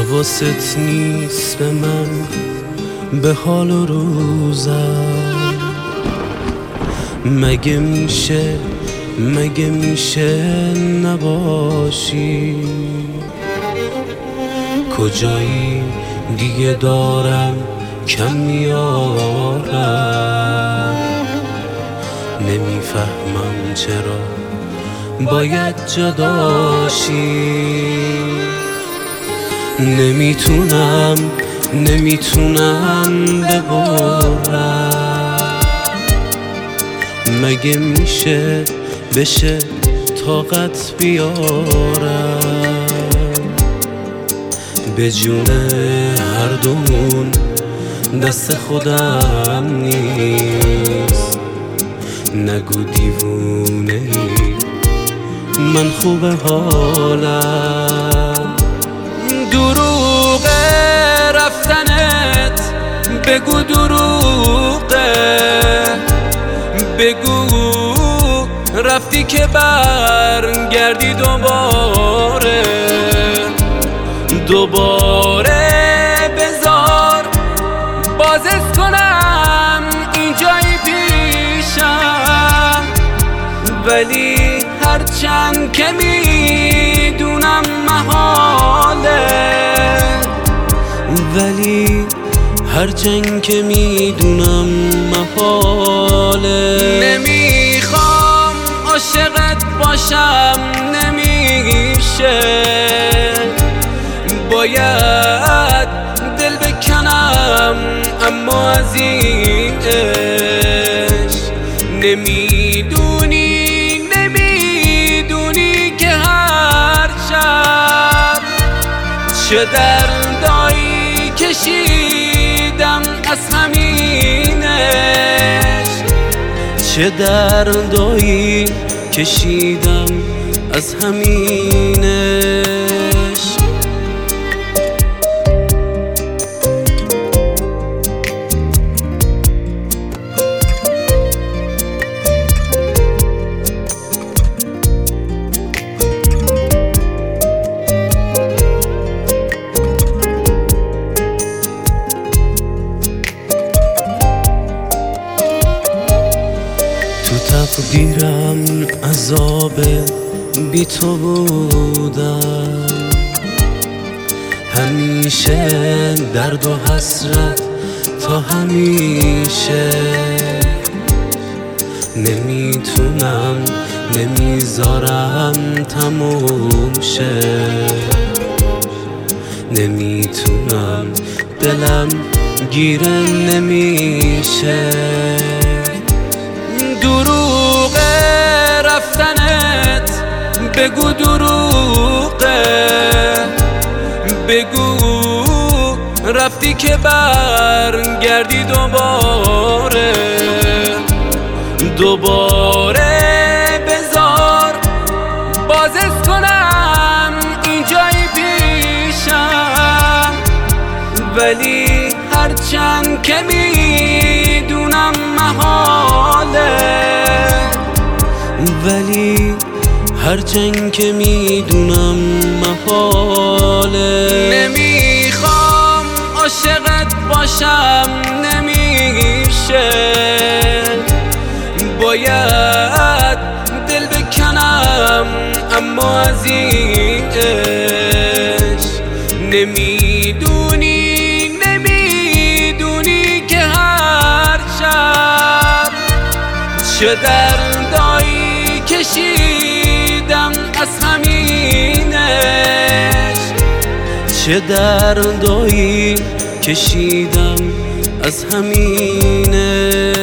حواست نیست به من، به حال و روزم. مگه میشه نباشی؟ کجایی دیگه دارم کم میارم. نمیفهمم چرا باید جداشی. نمیتونم ببرم. مگه بشه طاقت بیارم. به جون هر دومون دست خودم نیست. نگو دیوونه ای، من خوب حالم. دروغ رفتنت بگو دروغه. بگو رفتی که برگردی دوباره بذار بازت کنم اینجای پیشم. ولی هرچند که میدونم محاله، نمیخوام عاشقت باشم، نمیشه. باید دل بکنم اما از این عشق نمیدونی که هر شب چه دردایی کشیدم از همین عشق. چه دردایی کشیدم از همین عشق. تقدیرم عذاب بی تو بودم. همیشه درد و حسرت تا همیشه. نمیذارم تموم شه. نمیتونم دلم گیره نمیشه. دروغ رفتنت بگو دروغه. بگو رفتی که برگردی دوباره بذار بازت کنم اینجای پیشم. ولی هرچند که میدونم محاله، نمیخوام عاشقت باشم، نمیشه. باید دل بکنم اما از این عشق نمیدونی که هر شب چه دردایی کشیدم از همین عشق. چه دردایی کشیدم از همین عشق.